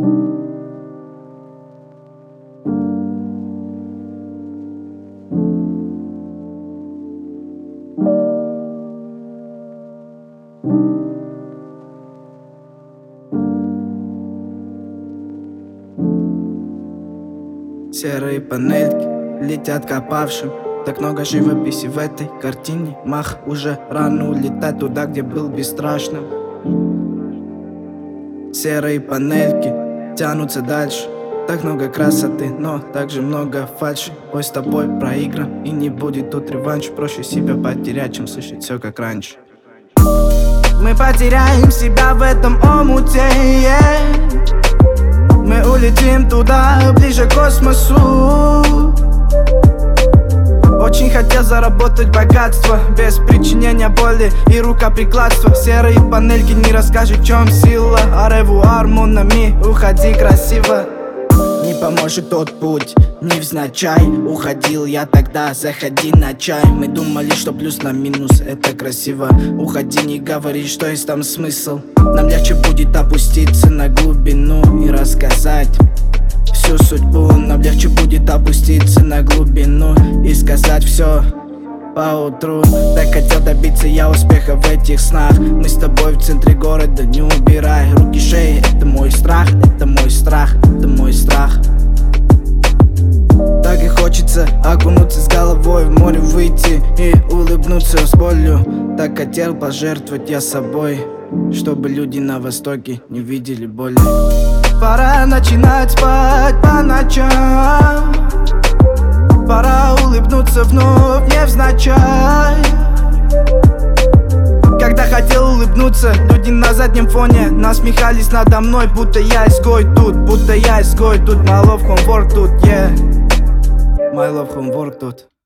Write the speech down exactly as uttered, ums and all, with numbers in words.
Серые панельки летят копавшим. Так много живописи в этой картине. Мах уже рано улетать туда, где был бесстрашным. Серые панельки тянутся дальше. Так много красоты, но также много фальши. Бой с тобой проигран, и не будет тут реванш. Проще себя потерять, чем слышать все как раньше. Мы потеряем себя в этом омуте, yeah. Мы улетим туда, ближе к космосу. Очень хотел заработать богатство без причинения боли и рукоприкладства. Серые панельки не расскажут, в чем сила. Аревуар, мон ами, уходи красиво. Не поможет тот путь, невзначай. Уходил я тогда, заходи на чай. Мы думали, что плюс на минус, это красиво. Уходи, не говори, что есть там смысл. Нам легче будет опуститься на глубину и рассказать всю судьбу. Нам легче будет опуститься на глубину и сказать все поутру. Так хотел добиться я успеха в этих снах. Мы с тобой в центре города, не убирай руки, шеи. Это мой страх, это мой страх, это мой страх. Так и хочется окунуться с головой в море, выйти и улыбнуться с болью. Так хотел пожертвовать я собой, чтобы люди на востоке не видели боли. Пора начинать спать по ночам. Пора улыбнуться вновь невзначай. Когда хотел улыбнуться, люди на заднем фоне насмехались надо мной, будто я изгой тут, будто я изгой тут. My love home work тут, yeah. My love home work тут.